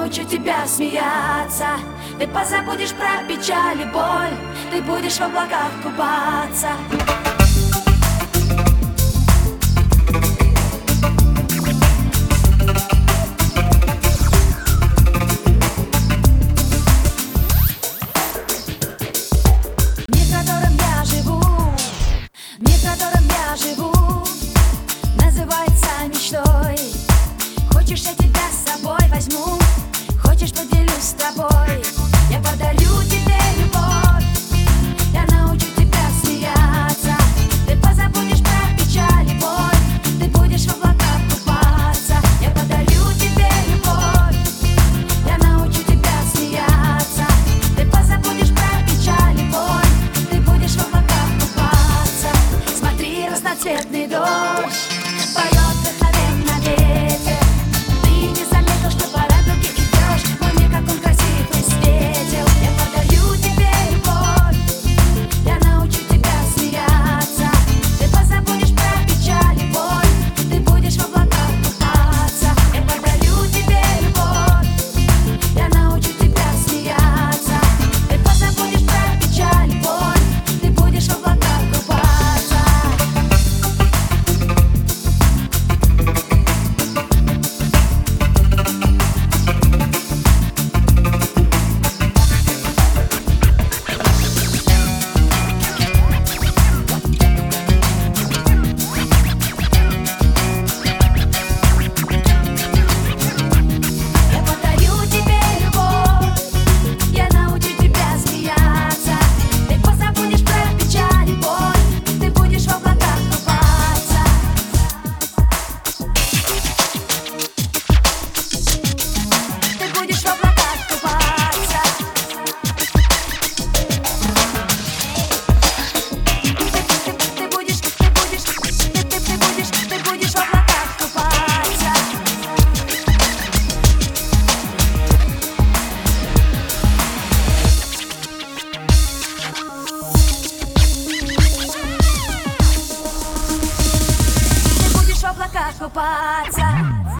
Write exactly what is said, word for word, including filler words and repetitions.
научу тебя смеяться. Ты позабудешь про печаль и боль, ты будешь в облаках купаться. Мир, в котором я живу, мир, в котором я живу, называется мечтой. Хочешь, я тебя с собой возьму, хочешь, поделюсь с тобой. Я подарю тебе любовь, я научу тебя смеяться. Ты позабудешь про печаль и боль, ты будешь в облаках купаться. Я подарю тебе любовь, я научу тебя смеяться. Ты позабудешь про печаль и боль, ты будешь в облаках купаться. Смотри, разноцветный дождь поет вдохновенно ветер. Ты не заметил, что по радуге идешь, мой мир, как он красивый, светил. Я подарю тебе любовь, я научу тебя смеяться. Ты позабудешь про печаль и боль, ты будешь в облаках купаться. Я подарю тебе любовь, я научу тебя смеяться. Ты позабудешь про печаль и боль, ты будешь в облаках купаться. Я подарю тебе любовь, я научу тебя смеяться. Ты позабудешь про печаль и боль, ты будешь в облаках купаться. Ты будешь в облаках купаться. Ты будешь, ты будешь, ты, ты, ты будешь, ты будешь в облаках купаться. Ты будешь в облаках купаться.